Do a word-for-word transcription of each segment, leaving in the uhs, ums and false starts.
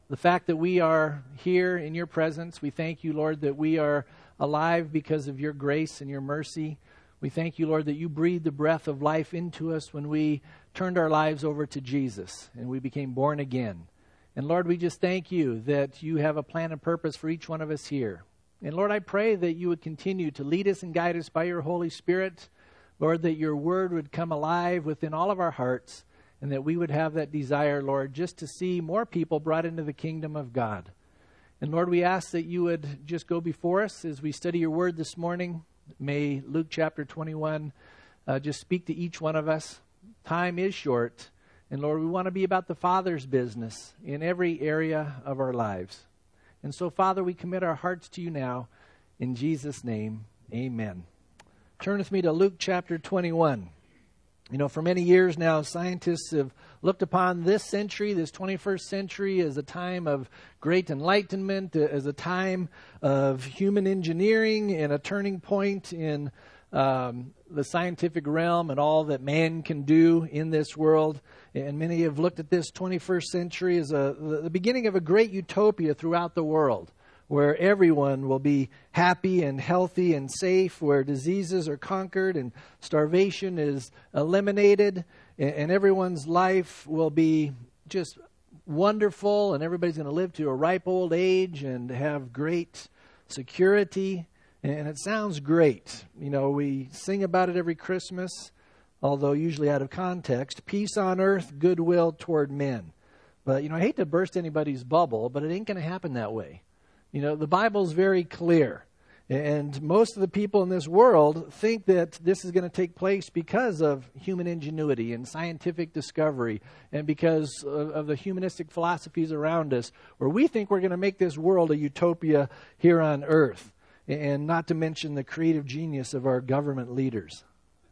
the fact that we are here in your presence. We thank you, Lord, that we are alive because of your grace and your mercy. We thank you, Lord, that you breathed the breath of life into us when we turned our lives over to Jesus and we became born again. And Lord, we just thank you that you have a plan and purpose for each one of us here. And Lord, I pray that you would continue to lead us and guide us by your Holy Spirit. Lord, that your word would come alive within all of our hearts and that we would have that desire, Lord, just to see more people brought into the kingdom of God. And Lord, we ask that you would just go before us as we study your word this morning. May Luke chapter twenty-one uh, just speak to each one of us. Time is short. And Lord, we want to be about the Father's business in every area of our lives. And so, Father, we commit our hearts to you now. In Jesus' name, amen. Turn with me to Luke chapter twenty-one. You know, for many years now, scientists have looked upon this century, this twenty-first century, as a time of great enlightenment, as a time of human engineering and a turning point in um, the scientific realm and all that man can do in this world. And many have looked at this twenty-first century as a, the beginning of a great utopia throughout the world, where everyone will be happy and healthy and safe, where diseases are conquered and starvation is eliminated, and everyone's life will be just wonderful, and everybody's going to live to a ripe old age and have great security. And it sounds great. You know, we sing about it every Christmas, although usually out of context. Peace on earth, goodwill toward men. But, you know, I hate to burst anybody's bubble, but it ain't going to happen that way. You know, the Bible's very clear. And most of the people in this world think that this is going to take place because of human ingenuity and scientific discovery and because of, of the humanistic philosophies around us, where we think we're going to make this world a utopia here on earth. And not to mention the creative genius of our government leaders.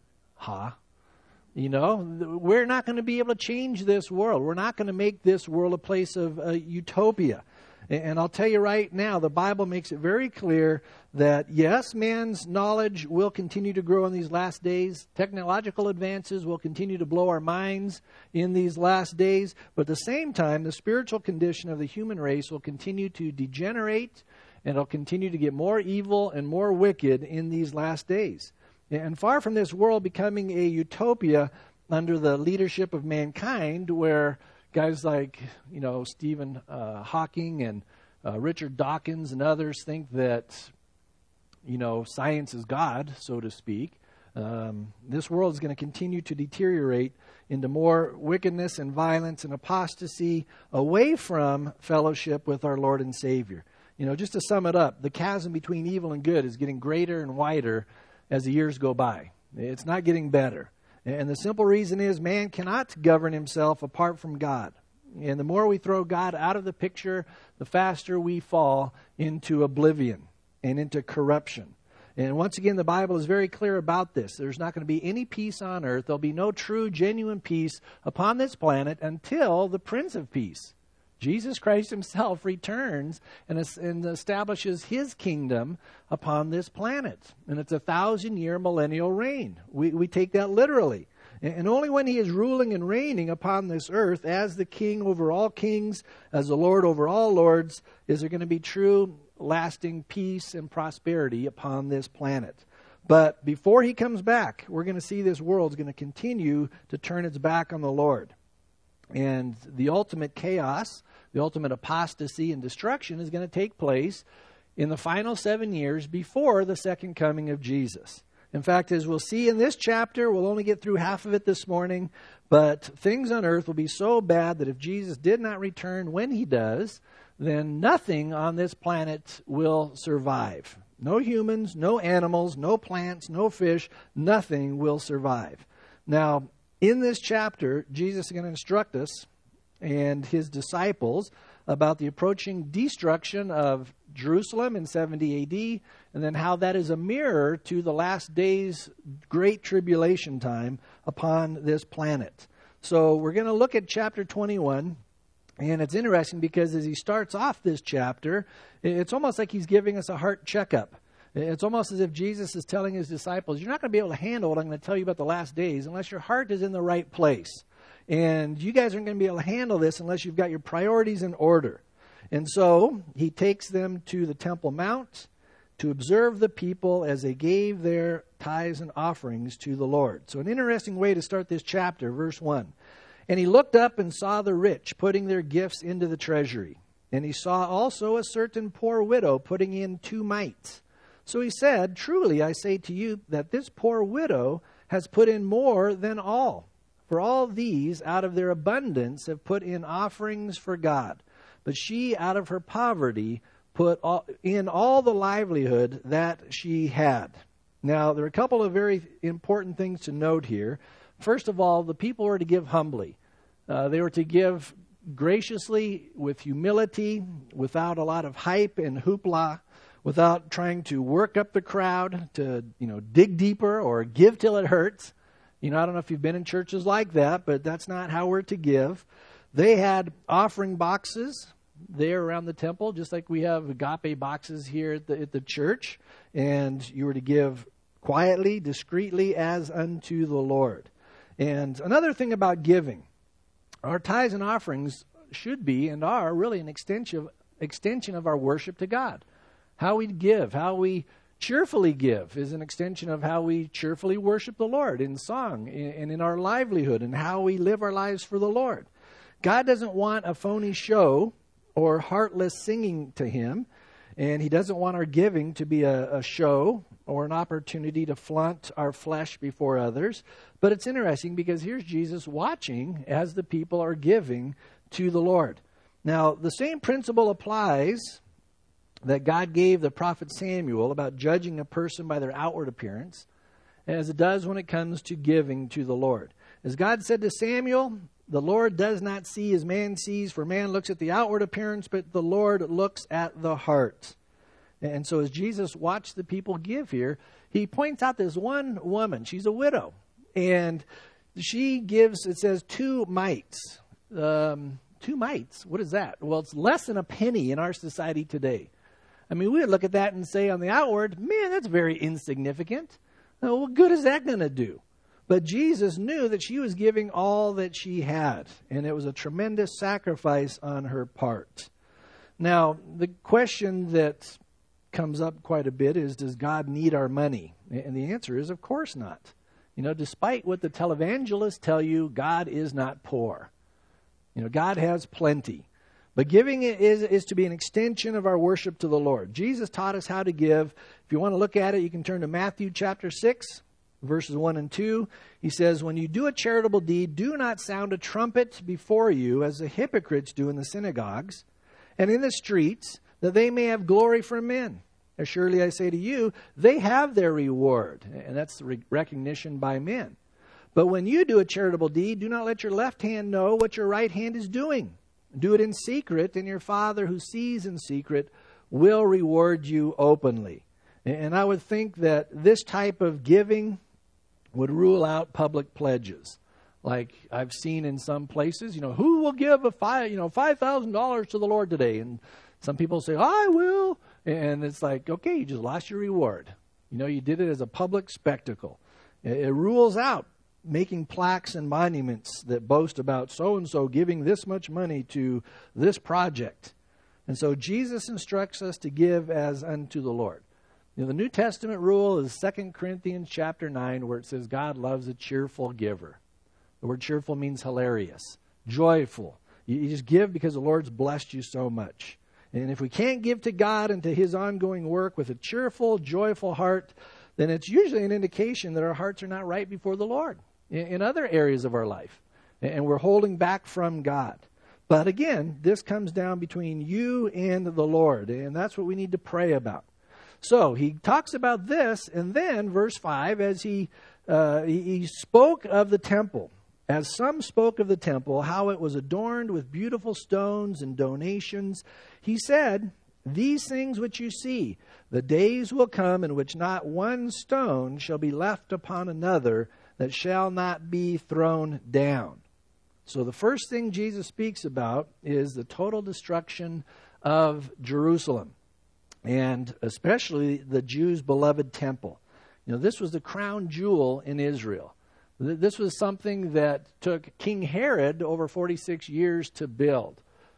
Huh? You know, we're not going to be able to change this world. We're not going to make this world a place of uh, utopia. And I'll tell you right now, the Bible makes it very clear that, yes, man's knowledge will continue to grow in these last days. Technological advances will continue to blow our minds in these last days. But at the same time, the spiritual condition of the human race will continue to degenerate, and it'll continue to get more evil and more wicked in these last days. And far from this world becoming a utopia under the leadership of mankind, where guys like, you know, Stephen uh, Hawking and uh, Richard Dawkins and others think that, you know, science is God, so to speak. Um, this world is going to continue to deteriorate into more wickedness and violence and apostasy away from fellowship with our Lord and Savior. You know, just to sum it up, the chasm between evil and good is getting greater and wider as the years go by. It's not getting better. And the simple reason is man cannot govern himself apart from God. And the more we throw God out of the picture, the faster we fall into oblivion and into corruption. And once again, the Bible is very clear about this. There's not going to be any peace on earth. There'll be no true, genuine peace upon this planet until the Prince of Peace, Jesus Christ himself, returns and, and establishes his kingdom upon this planet. And it's a thousand-year millennial reign. We, we take that literally. And, and only when he is ruling and reigning upon this earth as the king over all kings, as the Lord over all lords, is there going to be true, lasting peace and prosperity upon this planet. But before he comes back, we're going to see this world is going to continue to turn its back on the Lord. And the ultimate chaos, the ultimate apostasy and destruction is going to take place in the final seven years before the second coming of Jesus. In fact, as we'll see in this chapter, we'll only get through half of it this morning, but things on earth will be so bad that if Jesus did not return when he does, then nothing on this planet will survive. No humans, no animals, no plants, no fish, nothing will survive. Now, in this chapter, Jesus is going to instruct us and his disciples about the approaching destruction of Jerusalem in seventy A D, and then how that is a mirror to the last days' great tribulation time upon this planet. So we're going to look at chapter twenty-one, and it's interesting because as he starts off this chapter, it's almost like he's giving us a heart checkup. It's almost as if Jesus is telling his disciples, you're not going to be able to handle what I'm going to tell you about the last days unless your heart is in the right place. And you guys aren't going to be able to handle this unless you've got your priorities in order. And so he takes them to the Temple Mount to observe the people as they gave their tithes and offerings to the Lord. So an interesting way to start this chapter, verse one. And he looked up and saw the rich putting their gifts into the treasury. And he saw also a certain poor widow putting in two mites. So he said, truly I say to you that this poor widow has put in more than all. For all these out of their abundance have put in offerings for God. But she out of her poverty put all, in all the livelihood that she had. Now, there are a couple of very important things to note here. First of all, the people were to give humbly. Uh, they were to give graciously, with humility, without a lot of hype and hoopla, without trying to work up the crowd to, you know, dig deeper or give till it hurts. You know, I don't know if you've been in churches like that, but that's not how we're to give. They had offering boxes there around the temple, just like we have agape boxes here at the, at the church. And you were to give quietly, discreetly, as unto the Lord. And another thing about giving, our tithes and offerings should be and are really an extension, extension of our worship to God. How we give, how we cheerfully give is an extension of how we cheerfully worship the Lord in song and in our livelihood and how we live our lives for the Lord. God doesn't want a phony show or heartless singing to him, and he doesn't want our giving to be a, a show or an opportunity to flaunt our flesh before others. But it's interesting because here's Jesus watching as the people are giving to the Lord. Now, the same principle applies that God gave the prophet Samuel about judging a person by their outward appearance, as it does when it comes to giving to the Lord. As God said to Samuel, the Lord does not see as man sees, for man looks at the outward appearance, but the Lord looks at the heart. And so as Jesus watched the people give here, he points out this one woman. She's a widow, and she gives, it says, two mites. Um, two mites, what is that? Well, it's less than a penny in our society today. I mean, we would look at that and say on the outward, man, that's very insignificant. Now, what good is that going to do? But Jesus knew that she was giving all that she had, and it was a tremendous sacrifice on her part. Now, the question that comes up quite a bit is, does God need our money? And the answer is, of course not. You know, despite what the televangelists tell you, God is not poor. You know, God has plenty. But giving is, is to be an extension of our worship to the Lord. Jesus taught us how to give. If you want to look at it, you can turn to Matthew chapter six, verses one and two. He says, when you do a charitable deed, do not sound a trumpet before you, as the hypocrites do in the synagogues and in the streets, that they may have glory from men. Surely I say to you, they have their reward. And that's the re- recognition by men. But when you do a charitable deed, do not let your left hand know what your right hand is doing. Do it in secret, and your Father who sees in secret will reward you openly. And I would think that this type of giving would rule out public pledges. Like I've seen in some places, you know, who will give a five, you know, five thousand dollars to the Lord today? And some people say, I will. And it's like, okay, you just lost your reward. You know, you did it as a public spectacle. It, it rules out making plaques and monuments that boast about so-and-so giving this much money to this project. And so Jesus instructs us to give as unto the Lord. You know, the New Testament rule is Second Corinthians chapter nine, where it says God loves a cheerful giver. The word cheerful means hilarious, joyful. You, you just give because the Lord's blessed you so much. And if we can't give to God and to his ongoing work with a cheerful, joyful heart, then it's usually an indication that our hearts are not right before the Lord in other areas of our life, and we're holding back from God. But again, this comes down between you and the Lord, and that's what we need to pray about. So he talks about this, and then verse five, as he uh, he, he spoke of the temple, as some spoke of the temple, how it was adorned with beautiful stones and donations, he said, these things which you see, the days will come in which not one stone shall be left upon another that shall not be thrown down. So the first thing Jesus speaks about is the total destruction of Jerusalem, and especially the Jews' beloved temple. You know, this was the crown jewel in Israel. This was something that took King Herod over forty-six years to build.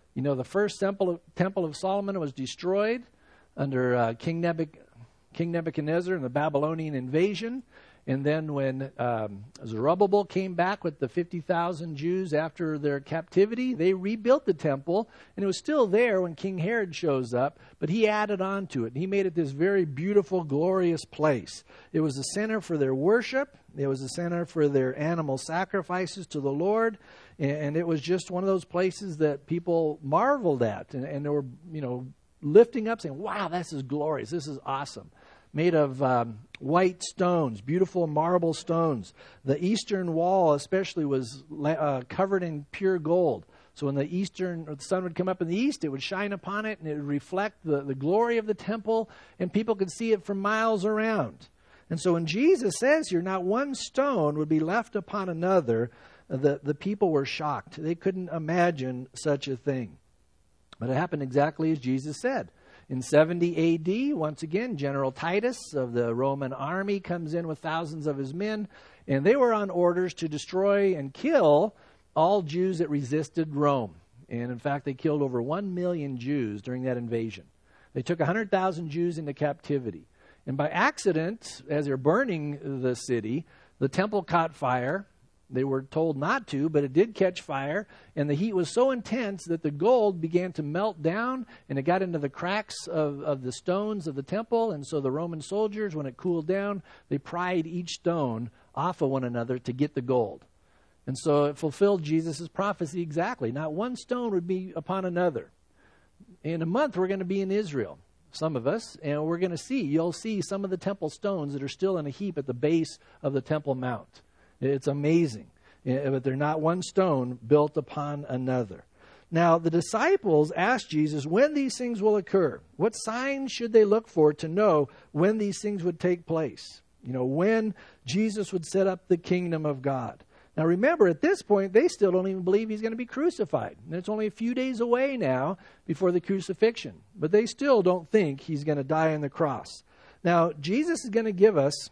You know, the first temple of, temple of Solomon was destroyed under uh, King, Nebuch- King Nebuchadnezzar and the Babylonian invasion. And then when um, Zerubbabel came back with the fifty thousand Jews after their captivity, they rebuilt the temple, and it was still there when King Herod shows up, but he added on to it, and he made it this very beautiful, glorious place. It was a center for their worship. It was a center for their animal sacrifices to the Lord, and it was just one of those places that people marveled at, and, and they were, you know, lifting up, saying, wow, this is glorious, this is awesome. Made of um, white stones, beautiful marble stones. The eastern wall especially was uh, covered in pure gold. So when the eastern or the sun would come up in the east, it would shine upon it, and it would reflect the, the glory of the temple, and people could see it from miles around. And so when Jesus says here, not one stone would be left upon another, the, the people were shocked. They couldn't imagine such a thing. But it happened exactly as Jesus said. In seventy A D, once again, General Titus of the Roman army comes in with thousands of his men, and they were on orders to destroy and kill all Jews that resisted Rome. And in fact, they killed over one million Jews during that invasion. They took one hundred thousand Jews into captivity. And by accident, as they're burning the city, the temple caught fire. They were told not to, but it did catch fire, and the heat was so intense that the gold began to melt down, and it got into the cracks of, of the stones of the temple, and so the Roman soldiers, when it cooled down, they pried each stone off of one another to get the gold. And so it fulfilled Jesus' prophecy exactly. Not one stone would be upon another. In a month, we're going to be in Israel, some of us, and we're going to see, you'll see some of the temple stones that are still in a heap at the base of the Temple Mount. It's amazing. But they're not one stone built upon another. Now, the disciples asked Jesus when these things will occur. What signs should they look for to know when these things would take place? You know, when Jesus would set up the kingdom of God. Now, remember, at this point, they still don't even believe he's going to be crucified. And it's only a few days away now before the crucifixion. But they still don't think he's going to die on the cross. Now, Jesus is going to give us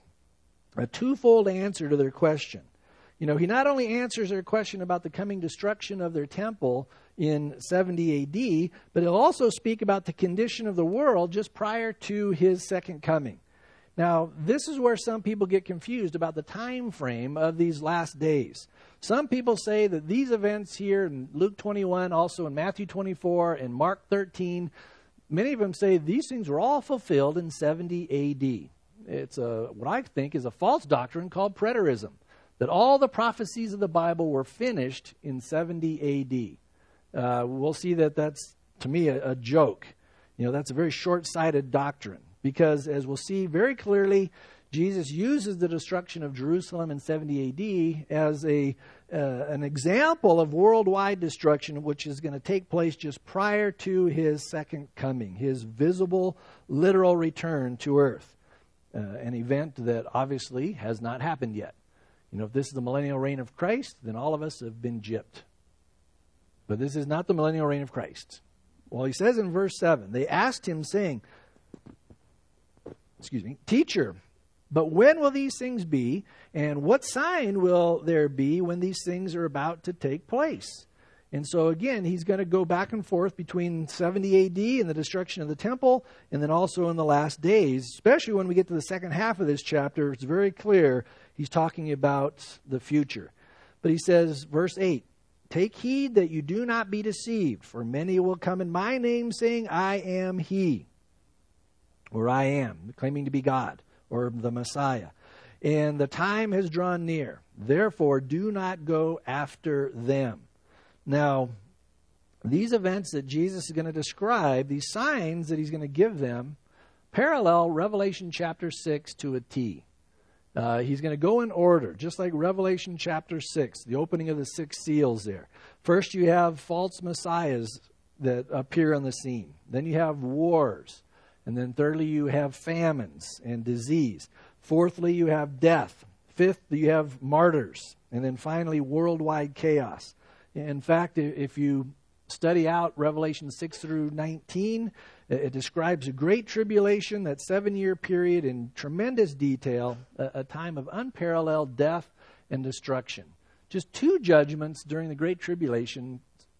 a twofold answer to their question. You know, he not only answers their question about the coming destruction of their temple in seventy A D, but he'll also speak about the condition of the world just prior to his second coming. Now, this is where some people get confused about the time frame of these last days. Some people say that these events here in Luke twenty-one, also in Matthew twenty-four, and Mark thirteen, many of them say these things were all fulfilled in seventy A D. It's a, what I think is a false doctrine called preterism, that all the prophecies of the Bible were finished in seventy A D. Uh, we'll see that that's, to me, a, a joke. You know, that's a very short-sighted doctrine, because as we'll see very clearly, Jesus uses the destruction of Jerusalem in seventy A D as a uh, an example of worldwide destruction, which is going to take place just prior to his second coming, his visible, literal return to earth. Uh, an event that obviously has not happened yet. You know, if this is the millennial reign of Christ, then all of us have been gypped. But this is not the millennial reign of Christ. Well, he says in verse seven, they asked him, saying, excuse me, Teacher, but when will these things be, and what sign will there be when these things are about to take place? And so again, he's going to go back and forth between seventy A D and the destruction of the temple, and then also in the last days, especially when we get to the second half of this chapter, it's very clear he's talking about the future. But he says, verse eight, Take heed that you do not be deceived, for many will come in my name, saying, I am he, or I am, claiming to be God, or the Messiah. And the time has drawn near. Therefore, do not go after them. Now, these events that Jesus is going to describe, these signs that he's going to give them, parallel Revelation chapter six to a T. Uh, he's going to go in order, just like Revelation chapter six, the opening of the six seals there. First, you have false messiahs that appear on the scene. Then you have wars. And then thirdly, you have famines and disease. Fourthly, you have death. Fifth, you have martyrs. And then finally, worldwide chaos. In fact, if you study out Revelation six through nineteen, it describes a great tribulation, that seven-year period in tremendous detail, a, a time of unparalleled death and destruction. Just two judgments during the great tribulation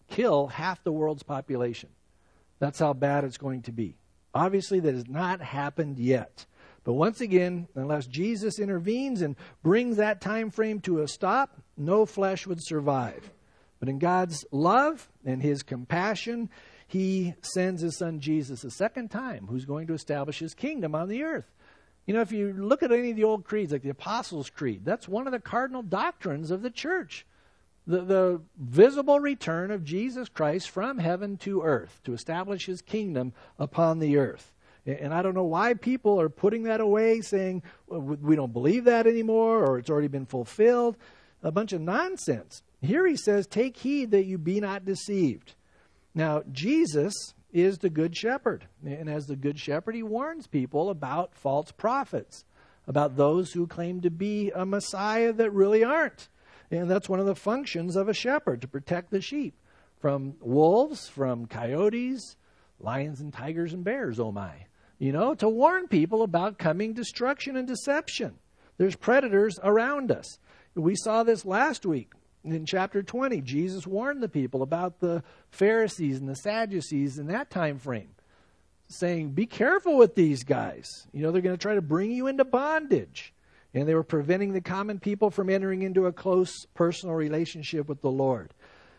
kill half the world's population. That's how bad it's going to be. Obviously, that has not happened yet. But once again, unless Jesus intervenes and brings that time frame to a stop, no flesh would survive. But in God's love and his compassion, he sends his son Jesus a second time, who's going to establish his kingdom on the earth. You know, if you look at any of the old creeds, like the Apostles' Creed, that's one of the cardinal doctrines of the church. The, the visible return of Jesus Christ from heaven to earth to establish his kingdom upon the earth. And I don't know why people are putting that away, saying, well, we don't believe that anymore, or it's already been fulfilled. A bunch of nonsense. Here he says, take heed that you be not deceived. Now, Jesus is the good shepherd. And as the good shepherd, he warns people about false prophets, about those who claim to be a Messiah that really aren't. And that's one of the functions of a shepherd, to protect the sheep from wolves, from coyotes, lions and tigers and bears, oh my. You know, to warn people about coming destruction and deception. There's predators around us. We saw this last week in chapter twenty. Jesus warned the people about the Pharisees and the Sadducees in that time frame, saying, be careful with these guys. You know, they're going to try to bring you into bondage. And they were preventing the common people from entering into a close personal relationship with the Lord.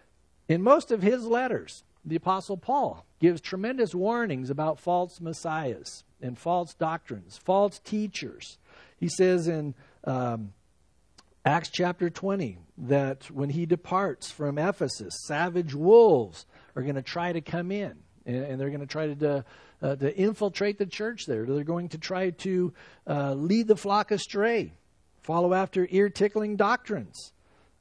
In most of his letters, the Apostle Paul gives tremendous warnings about false messiahs and false doctrines, false teachers. He says in um, Acts chapter twenty that when he departs from Ephesus, savage wolves are going to try to come in, and, and they're going to try to, uh, to infiltrate the church there. They're going to try to uh, lead the flock astray, follow after ear-tickling doctrines.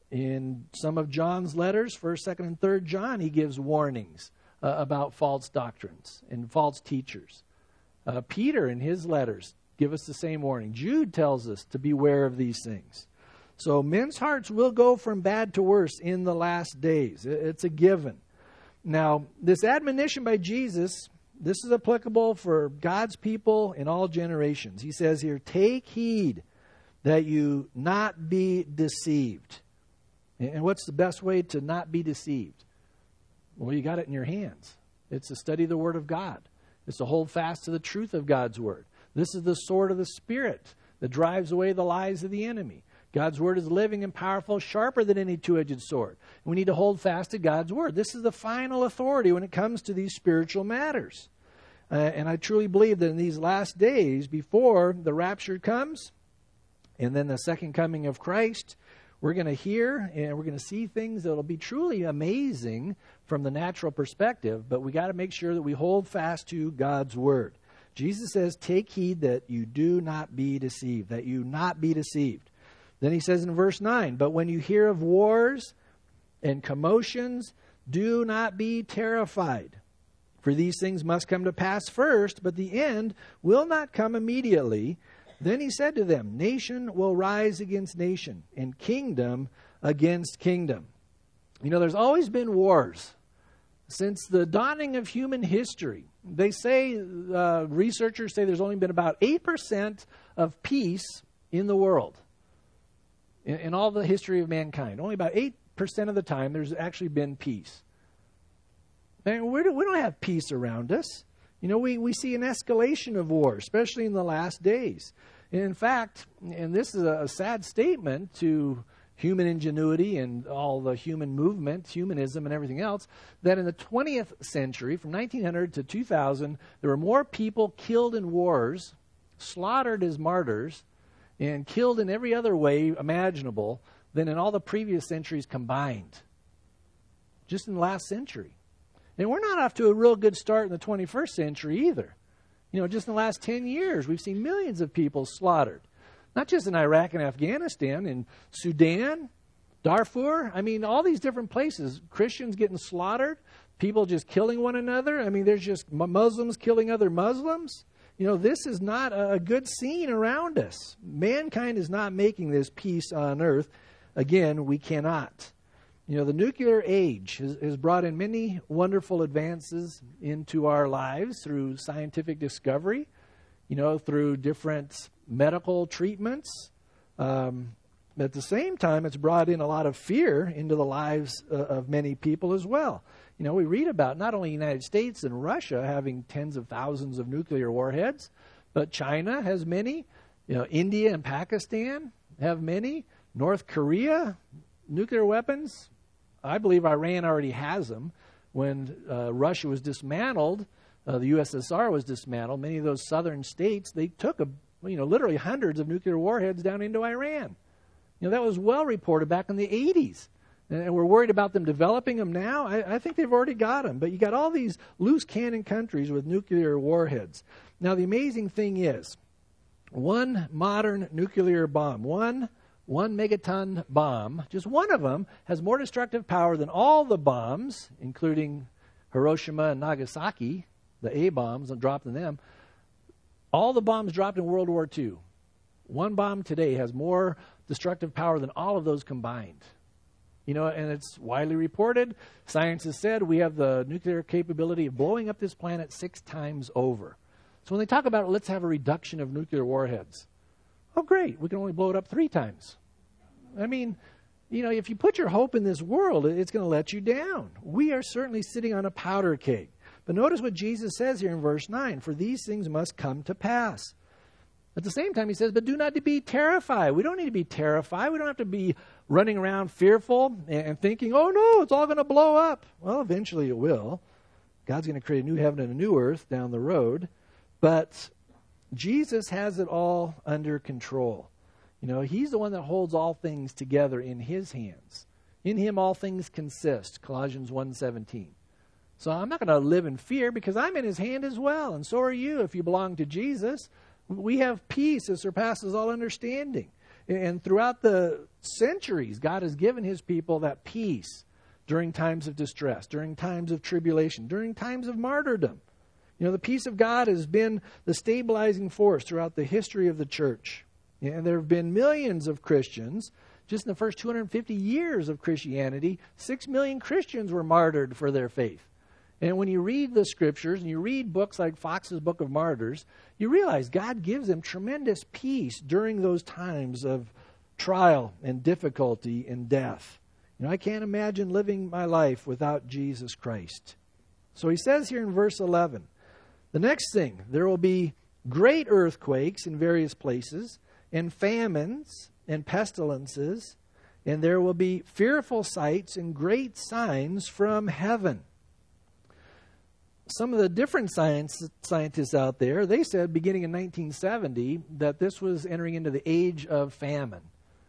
In some of John's letters, first, second, and third John, he gives warnings uh, about false doctrines and false teachers. Uh, Peter, in his letters, give us the same warning. Jude tells us to beware of these things. So men's hearts will go from bad to worse in the last days. It's a given. Now, this admonition by Jesus, this is applicable for God's people in all generations. He says here, take heed that you not be deceived. And what's the best way to not be deceived? Well, you got it in your hands. It's to study the Word of God. It's to hold fast to the truth of God's Word. This is the sword of the Spirit that drives away the lies of the enemy. God's Word is living and powerful, sharper than any two-edged sword. We need to hold fast to God's Word. This is the final authority when it comes to these spiritual matters. Uh, and I truly believe that in these last days, before the rapture comes, and then the second coming of Christ, we're going to hear and we're going to see things that will be truly amazing from the natural perspective, but we got to make sure that we hold fast to God's Word. Jesus says, take heed that you do not be deceived, that you not be deceived. Then he says in verse nine, but when you hear of wars and commotions, do not be terrified. For these things must come to pass first, but the end will not come immediately. Then he said to them, nation will rise against nation, and kingdom against kingdom. You know, there's always been wars since the dawning of human history. They say, uh, researchers say there's only been about eight percent of peace in the world. In, in all the history of mankind. Only about eight percent of the time there's actually been peace. And we don't have peace around us. You know, we, we see an escalation of war, especially in the last days. And in fact, and this is a sad statement to human ingenuity and all the human movement, humanism and everything else, that in the twentieth century, from nineteen hundred to two thousand, there were more people killed in wars, slaughtered as martyrs, and killed in every other way imaginable than in all the previous centuries combined. Just in the last century. And we're not off to a real good start in the twenty-first century either. You know, just in the last ten years, we've seen millions of people slaughtered. Not just in Iraq and Afghanistan, in Sudan, Darfur. I mean, all these different places. Christians getting slaughtered, people just killing one another. I mean, there's just Muslims killing other Muslims. You know, this is not a good scene around us. Mankind is not making this peace on earth. Again, we cannot. You know, the nuclear age has, has brought in many wonderful advances into our lives through scientific discovery, you know, through different medical treatments. Um, at the same time, it's brought in a lot of fear into the lives uh, of many people as well. You know, we read about not only the United States and Russia having tens of thousands of nuclear warheads, but China has many. You know, India and Pakistan have many. North Korea, nuclear weapons. I believe Iran already has them. When uh, Russia was dismantled, uh, the U S S R was dismantled, many of those southern states, they took, a, you know, literally hundreds of nuclear warheads down into Iran. You know, that was well reported back in the eighties. And we're worried about them developing them now. I, I think they've already got them. But you got all these loose cannon countries with nuclear warheads. Now, the amazing thing is, one modern nuclear bomb, one one megaton bomb, just one of them has more destructive power than all the bombs, including Hiroshima and Nagasaki, the A bombs dropped in them. All the bombs dropped in World War Two. One bomb today has more destructive power than all of those combined. You know, and it's widely reported. Science has said we have the nuclear capability of blowing up this planet six times over. So when they talk about, let's have a reduction of nuclear warheads. Oh, great. We can only blow it up three times. I mean, you know, if you put your hope in this world, it's going to let you down. We are certainly sitting on a powder keg. But notice what Jesus says here in verse nine. For these things must come to pass. At the same time, he says, but do not be terrified. We don't need to be terrified. We don't have to be running around fearful and thinking, oh, no, it's all going to blow up. Well, eventually it will. God's going to create a new heaven and a new earth down the road. But Jesus has it all under control. You know, he's the one that holds all things together in his hands. In him all things consist, Colossians one seventeen. So I'm not going to live in fear because I'm in his hand as well. And so are you if you belong to Jesus. We have peace that surpasses all understanding. And throughout the centuries, God has given his people that peace during times of distress, during times of tribulation, during times of martyrdom. You know, the peace of God has been the stabilizing force throughout the history of the church. And there have been millions of Christians. Just in the first two hundred fifty years of Christianity, six million Christians were martyred for their faith. And when you read the scriptures and you read books like Fox's Book of Martyrs, you realize God gives them tremendous peace during those times of trial and difficulty and death. You know, I can't imagine living my life without Jesus Christ. So he says here in verse eleven, the next thing, there will be great earthquakes in various places, and famines and pestilences, and there will be fearful sights and great signs from heaven. Some of the different science, scientists out there, they said beginning in nineteen seventy that this was entering into the age of famine.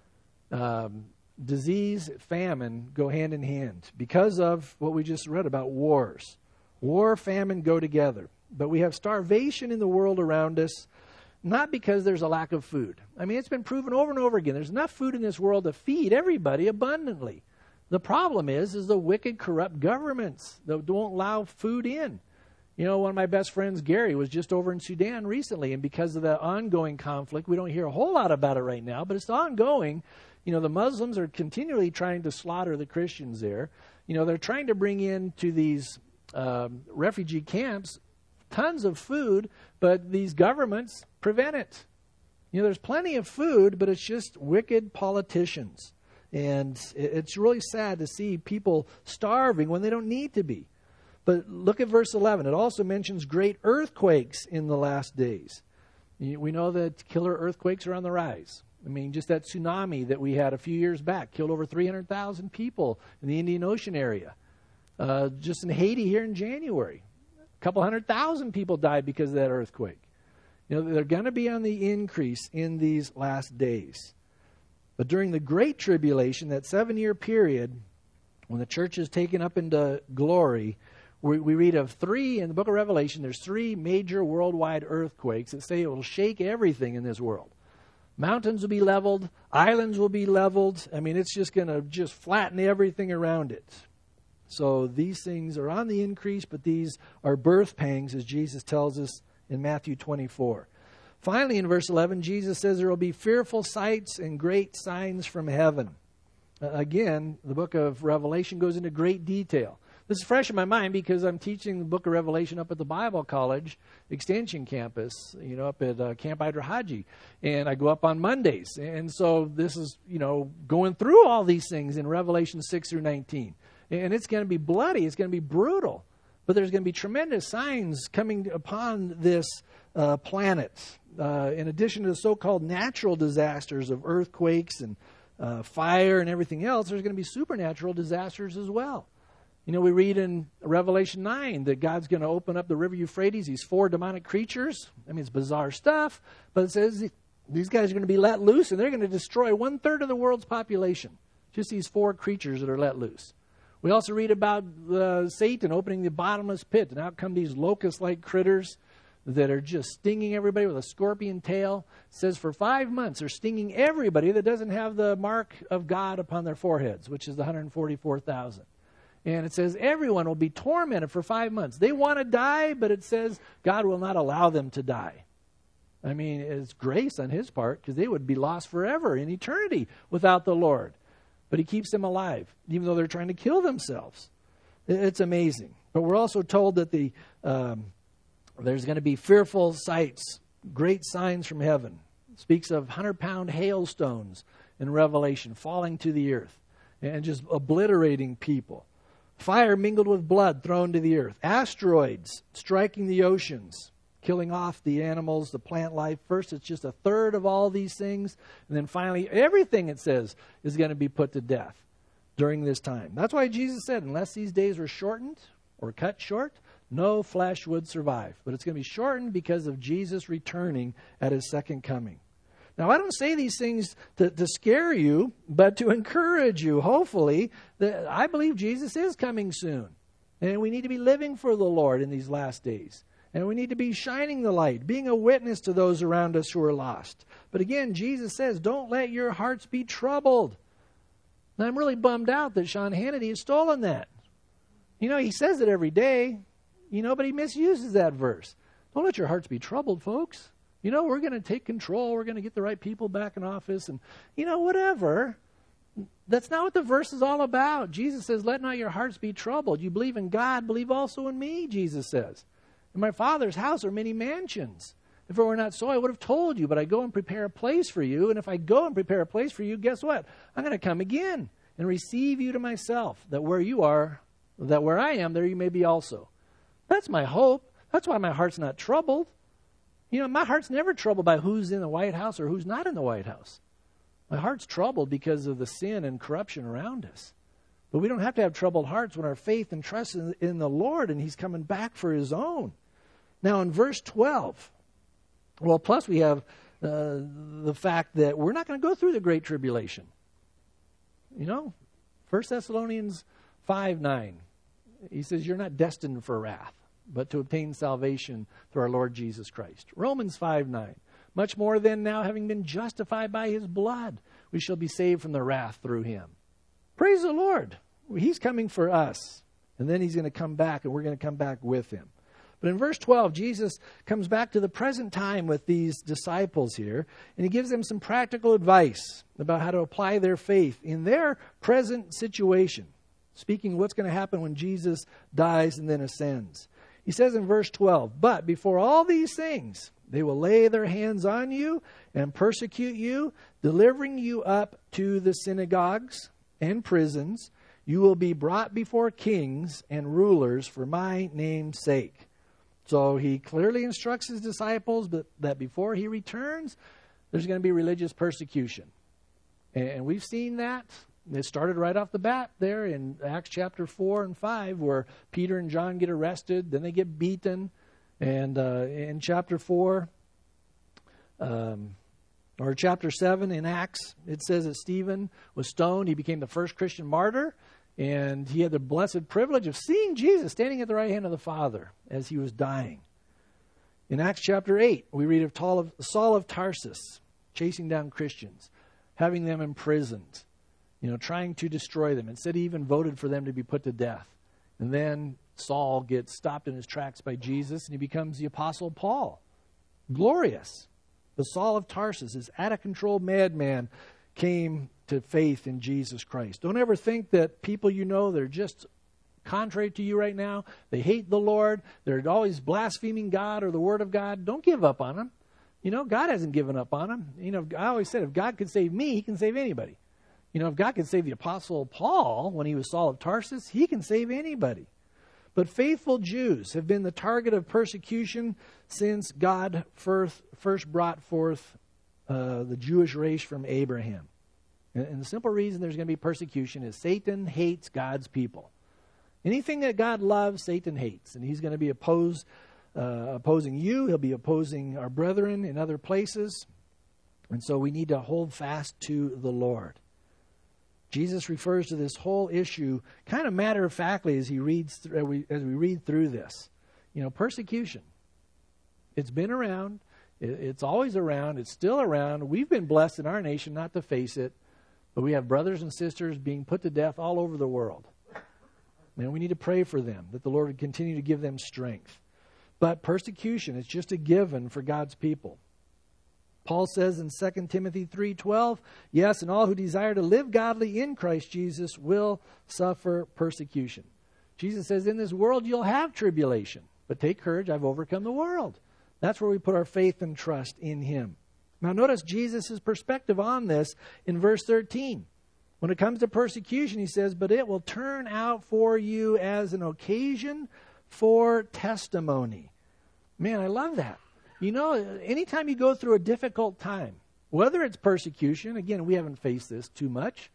Um, disease, famine go hand in hand because of what we just read about wars. War, famine go together. But we have starvation in the world around us, not because there's a lack of food. I mean, it's been proven over and over again. There's enough food in this world to feed everybody abundantly. The problem is, is the wicked, corrupt governments that won't allow food in. You know, one of my best friends, Gary, was just over in Sudan recently, and because of the ongoing conflict, we don't hear a whole lot about it right now, but it's ongoing. You know, the Muslims are continually trying to slaughter the Christians there. You know, they're trying to bring in to these um, refugee camps tons of food, but these governments prevent it. You know, there's plenty of food, but it's just wicked politicians. And it's really sad to see people starving when they don't need to be. But look at verse eleven. It also mentions great earthquakes in the last days. We know that killer earthquakes are on the rise. I mean, just that tsunami that we had a few years back killed over three hundred thousand people in the Indian Ocean area. Uh, just in Haiti here in January, a couple hundred thousand people died because of that earthquake. You know, they're going to be on the increase in these last days. But during the Great Tribulation, that seven-year period, when the church is taken up into glory, we, we read of three, in the book of Revelation, there's three major worldwide earthquakes that say it will shake everything in this world. Mountains will be leveled, islands will be leveled. I mean, it's just going to just flatten everything around it. So these things are on the increase, but these are birth pangs, as Jesus tells us in Matthew twenty-four. Finally, in verse eleven, Jesus says there will be fearful sights and great signs from heaven. Uh, again, the book of Revelation goes into great detail. This is fresh in my mind because I'm teaching the book of Revelation up at the Bible College Extension Campus, you know, up at uh, Camp Hyder Haji. And I go up on Mondays. And so this is, you know, going through all these things in Revelation six through nineteen. And it's going to be bloody. It's going to be brutal. But there's going to be tremendous signs coming upon this uh, planet. Uh, in addition to the so-called natural disasters of earthquakes and uh, fire and everything else, there's going to be supernatural disasters as well. You know, we read in Revelation nine that God's going to open up the river Euphrates, these four demonic creatures. I mean, it's bizarre stuff, but it says these guys are going to be let loose, and they're going to destroy one-third of the world's population. Just these four creatures that are let loose. We also read about uh, Satan opening the bottomless pit, and out come these locust-like critters that are just stinging everybody with a scorpion tail. It says for five months they're stinging everybody that doesn't have the mark of God upon their foreheads, which is the one hundred forty-four thousand. And it says everyone will be tormented for five months. They want to die, but it says God will not allow them to die. I mean, it's grace on his part, because they would be lost forever in eternity without the Lord. But he keeps them alive, even though they're trying to kill themselves. It's amazing. But we're also told that the um, there's going to be fearful sights, great signs from heaven. It speaks of hundred-pound hailstones in Revelation falling to the earth and just obliterating people. Fire mingled with blood thrown to the earth. Asteroids striking the oceans, killing off the animals, the plant life. First, it's just a third of all these things. And then finally, everything, it says, is going to be put to death during this time. That's why Jesus said, unless these days were shortened or cut short, no flesh would survive. But it's going to be shortened because of Jesus returning at his second coming. Now, I don't say these things to, to scare you, but to encourage you, hopefully, that I believe Jesus is coming soon. And we need to be living for the Lord in these last days. And we need to be shining the light, being a witness to those around us who are lost. But again, Jesus says, don't let your hearts be troubled. And I'm really bummed out that Sean Hannity has stolen that. You know, he says it every day, you know, but he misuses that verse. Don't let your hearts be troubled, folks. You know, we're going to take control. We're going to get the right people back in office and, you know, whatever. That's not what the verse is all about. Jesus says, let not your hearts be troubled. You believe in God, believe also in me, Jesus says. In my Father's house are many mansions. If it were not so, I would have told you, but I go and prepare a place for you. And if I go and prepare a place for you, guess what? I'm going to come again and receive you to myself, that where you are, that where I am, there you may be also. That's my hope. That's why my heart's not troubled. You know, my heart's never troubled by who's in the White House or who's not in the White House. My heart's troubled because of the sin and corruption around us. But we don't have to have troubled hearts when our faith and trust in, in the Lord, and he's coming back for his own. Now, in verse twelve, well, plus we have uh, the fact that we're not going to go through the Great Tribulation. You know, First Thessalonians five nine, he says, you're not destined for wrath, but to obtain salvation through our Lord Jesus Christ. Romans five nine, much more than now, having been justified by his blood, we shall be saved from the wrath through him. Praise the Lord. He's coming for us. And then he's going to come back, and we're going to come back with him. But in verse twelve, Jesus comes back to the present time with these disciples here, and he gives them some practical advice about how to apply their faith in their present situation. Speaking of what's going to happen when Jesus dies and then ascends. He says in verse twelve, but before all these things, they will lay their hands on you and persecute you, delivering you up to the synagogues and prisons. You will be brought before kings and rulers for my name's sake. So he clearly instructs his disciples that, that before he returns, there's going to be religious persecution. And we've seen that. It started right off the bat there in Acts chapter four and five, where Peter and John get arrested. Then they get beaten. And uh, in chapter four, um, or chapter seven in Acts, it says that Stephen was stoned. He became the first Christian martyr. And he had the blessed privilege of seeing Jesus standing at the right hand of the Father as he was dying. In Acts chapter eight, we read of Saul of Tarsus chasing down Christians, having them imprisoned, you know, trying to destroy them. Instead, he even voted for them to be put to death. And then Saul gets stopped in his tracks by Jesus, and he becomes the Apostle Paul. Glorious. The Saul of Tarsus, this out-of-control madman, came to faith in Jesus Christ. Don't ever think that people you know, they're just contrary to you right now. They hate the Lord. They're always blaspheming God or the Word of God. Don't give up on them. You know, God hasn't given up on them. You know, I always said, if God could save me, he can save anybody. You know, if God can save the Apostle Paul when he was Saul of Tarsus, he can save anybody. But faithful Jews have been the target of persecution since God first, first brought forth uh, the Jewish race from Abraham. And, and the simple reason there's going to be persecution is Satan hates God's people. Anything that God loves, Satan hates. And he's going to be opposed, uh, opposing you. He'll be opposing our brethren in other places. And so we need to hold fast to the Lord. Jesus refers to this whole issue kind of matter-of-factly as he reads th- as, we, as we read through this. You know, persecution. It's been around. It, it's always around. It's still around. We've been blessed in our nation not to face it. But we have brothers and sisters being put to death all over the world. And we need to pray for them, that the Lord would continue to give them strength. But persecution is just a given for God's people. Paul says in Second Timothy three twelve, yes, and all who desire to live godly in Christ Jesus will suffer persecution. Jesus says, in this world you'll have tribulation, but take courage, I've overcome the world. That's where we put our faith and trust in him. Now notice Jesus' perspective on this in verse thirteen. When it comes to persecution, he says, but it will turn out for you as an occasion for testimony. Man, I love that. You know, anytime you go through a difficult time, whether it's persecution, again, we haven't faced this too much,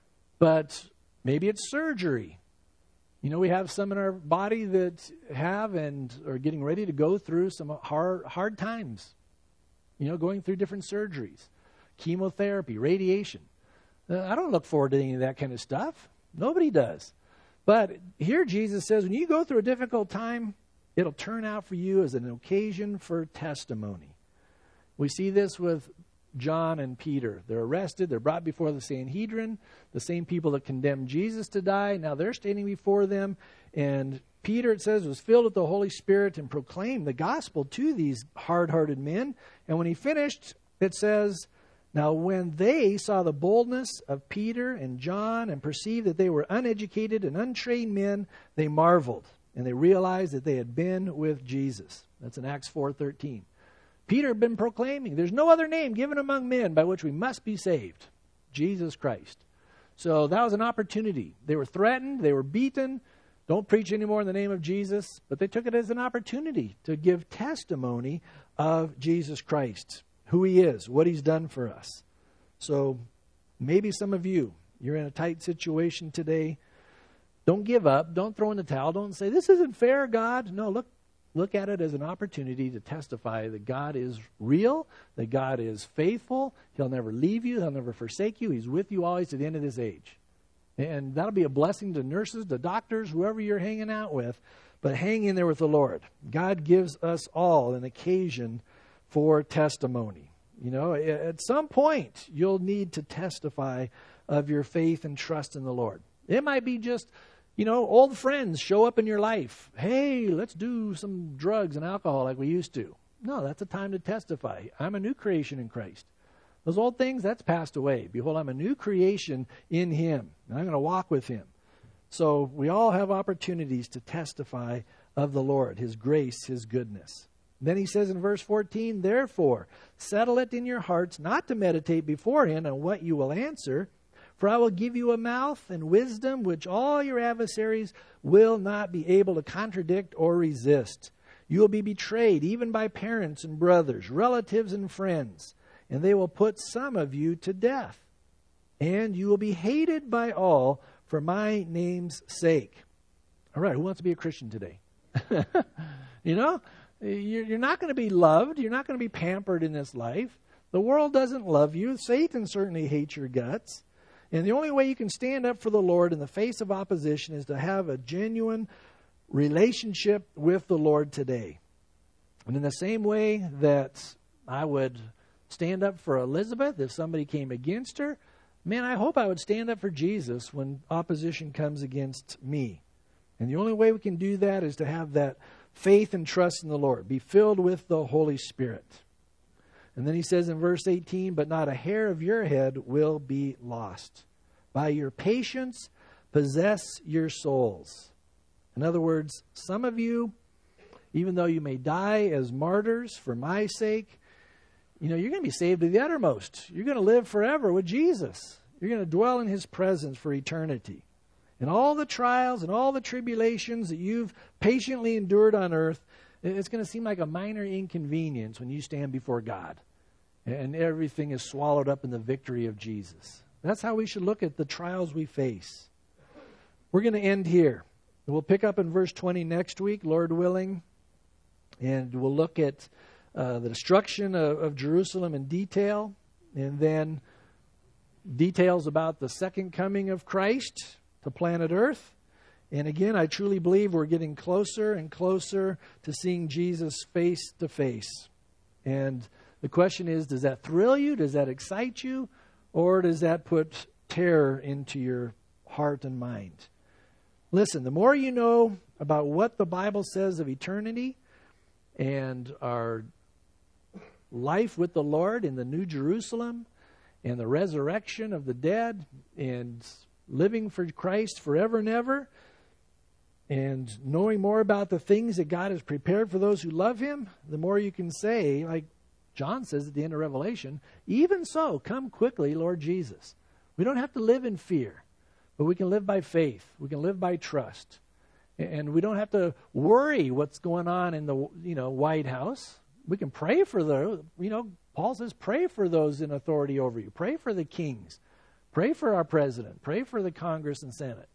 but maybe it's surgery. You know, we have some in our body that have and are getting ready to go through some hard, hard times. You know, going through different surgeries, chemotherapy, radiation. Uh, I don't look forward to any of that kind of stuff. Nobody does. But here Jesus says, when you go through a difficult time, it'll turn out for you as an occasion for testimony. We see this with John and Peter. They're arrested. They're brought before the Sanhedrin, the same people that condemned Jesus to die. Now they're standing before them. And Peter, it says, was filled with the Holy Spirit and proclaimed the gospel to these hard-hearted men. And when he finished, it says, now when they saw the boldness of Peter and John and perceived that they were uneducated and untrained men, they marveled. And they realized that they had been with Jesus. That's in Acts four thirteen. Peter had been proclaiming, there's no other name given among men by which we must be saved. Jesus Christ. So that was an opportunity. They were threatened. They were beaten. Don't preach anymore in the name of Jesus. But they took it as an opportunity to give testimony of Jesus Christ. Who he is. What he's done for us. So maybe some of you, you're in a tight situation today. Don't give up. Don't throw in the towel. Don't say, this isn't fair, God. No, look look at it as an opportunity to testify that God is real, that God is faithful. He'll never leave you. He'll never forsake you. He's with you always to the end of this age. And that'll be a blessing to nurses, to doctors, whoever you're hanging out with. But hang in there with the Lord. God gives us all an occasion for testimony. You know, at some point, you'll need to testify of your faith and trust in the Lord. It might be just, you know, old friends show up in your life. Hey, let's do some drugs and alcohol like we used to. No, that's a time to testify. I'm a new creation in Christ. Those old things, that's passed away. Behold, I'm a new creation in him. And I'm going to walk with him. So we all have opportunities to testify of the Lord, his grace, his goodness. Then he says in verse fourteen, therefore, settle it in your hearts not to meditate beforehand on what you will answer, for I will give you a mouth and wisdom which all your adversaries will not be able to contradict or resist. You will be betrayed even by parents and brothers, relatives and friends, and they will put some of you to death. And you will be hated by all for my name's sake. All right, who wants to be a Christian today? You know, you're not going to be loved. You're not going to be pampered in this life. The world doesn't love you. Satan certainly hates your guts. And the only way you can stand up for the Lord in the face of opposition is to have a genuine relationship with the Lord today. And in the same way that I would stand up for Elizabeth if somebody came against her, man, I hope I would stand up for Jesus when opposition comes against me. And the only way we can do that is to have that faith and trust in the Lord. Be filled with the Holy Spirit. And then he says in verse eighteen, but not a hair of your head will be lost. By your patience, possess your souls. In other words, some of you, even though you may die as martyrs for my sake, you know, you're going to be saved to the uttermost. You're going to live forever with Jesus. You're going to dwell in his presence for eternity. And all the trials and all the tribulations that you've patiently endured on earth, it's going to seem like a minor inconvenience when you stand before God. And everything is swallowed up in the victory of Jesus. That's how we should look at the trials we face. We're going to end here. We'll pick up in verse twenty next week, Lord willing. And we'll look at uh, the destruction of, of Jerusalem in detail. And then details about the second coming of Christ to planet Earth. And again, I truly believe we're getting closer and closer to seeing Jesus face to face. And the question is, does that thrill you? Does that excite you? Or does that put terror into your heart and mind? Listen, the more you know about what the Bible says of eternity and our life with the Lord in the New Jerusalem and the resurrection of the dead and living for Christ forever and ever, and knowing more about the things that God has prepared for those who love him, the more you can say, like John says at the end of Revelation, even so, come quickly, Lord Jesus. We don't have to live in fear, but we can live by faith. We can live by trust. And we don't have to worry what's going on in the you know White House. We can pray for the, you know, Paul says pray for those in authority over you. Pray for the kings. Pray for our president. Pray for the Congress and Senate.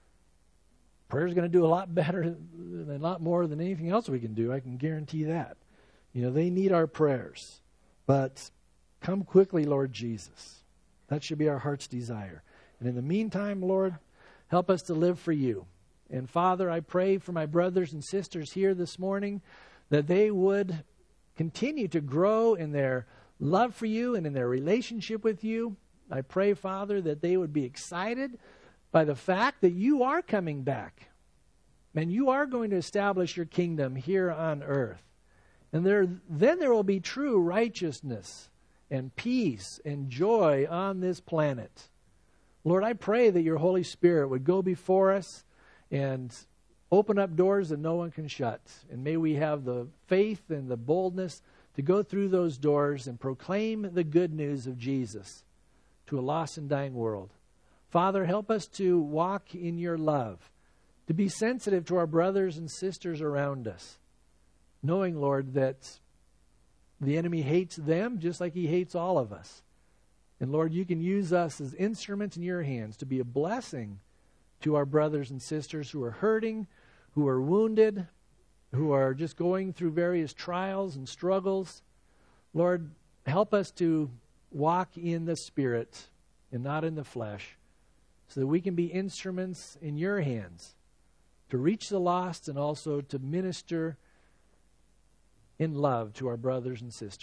Prayer is going to do a lot better, and a lot more than anything else we can do. I can guarantee that. You know, they need our prayers. But come quickly, Lord Jesus. That should be our heart's desire. And in the meantime, Lord, help us to live for you. And Father, I pray for my brothers and sisters here this morning that they would continue to grow in their love for you and in their relationship with you. I pray, Father, that they would be excited by the fact that you are coming back. And you are going to establish your kingdom here on earth. And there, then there will be true righteousness and peace and joy on this planet. Lord, I pray that your Holy Spirit would go before us and open up doors that no one can shut. And may we have the faith and the boldness to go through those doors and proclaim the good news of Jesus to a lost and dying world. Father, help us to walk in your love, to be sensitive to our brothers and sisters around us, knowing, Lord, that the enemy hates them just like he hates all of us. And Lord, you can use us as instruments in your hands to be a blessing to our brothers and sisters who are hurting, who are wounded, who are just going through various trials and struggles. Lord, help us to walk in the Spirit and not in the flesh, so that we can be instruments in your hands to reach the lost and also to minister in love to our brothers and sisters.